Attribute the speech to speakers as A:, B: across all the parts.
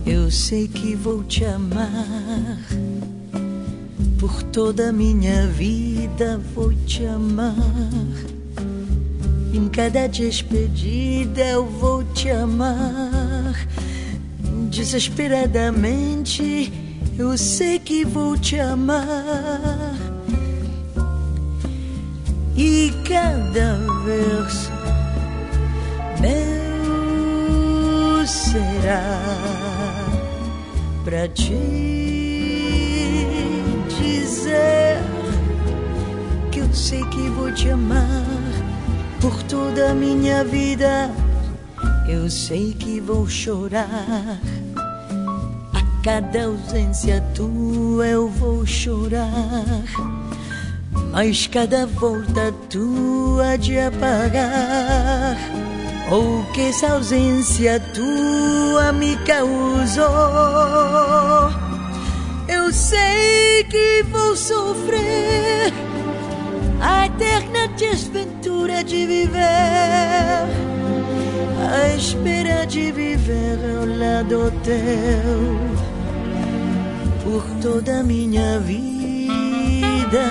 A: Eu sei que vou te amar, por toda a minha vida vou te amar. Em cada despedida eu vou te amar. Desesperadamente eu sei que vou te amar. E cada vez meu será pra te dizer que eu sei que vou te amar por toda a minha vida. Eu sei que vou chorar, a cada ausência tua eu vou chorar, mas cada volta tua de apagar o que essa ausência tua me causou. Eu sei que vou sofrer a eterna desventura de viver, a espera de viver ao lado teu por toda a minha vida.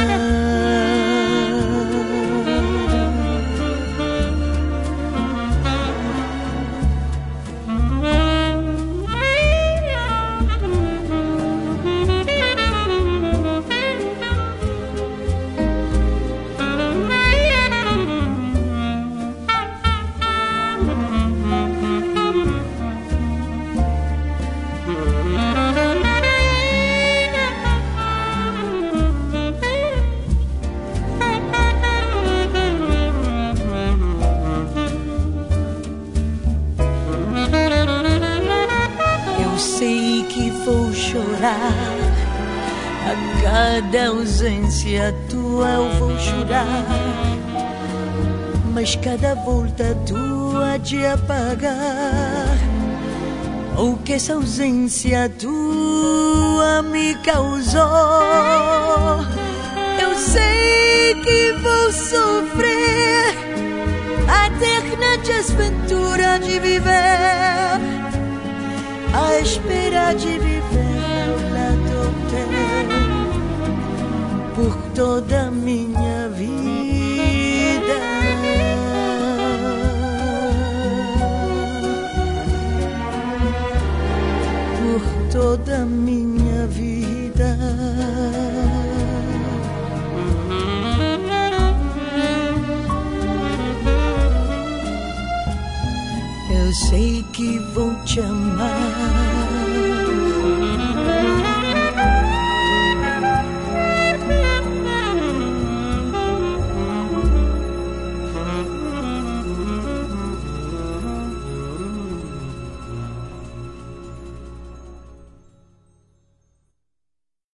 A: A cada ausência tua eu vou chorar, mas cada volta tua de apagar o que essa ausência tua me causou. Eu sei que vou sofrer a eterna desventura de viver, a espera de viver ao lado teu por toda a minha vida. Por toda a minha vida. Eu sei que vou te amar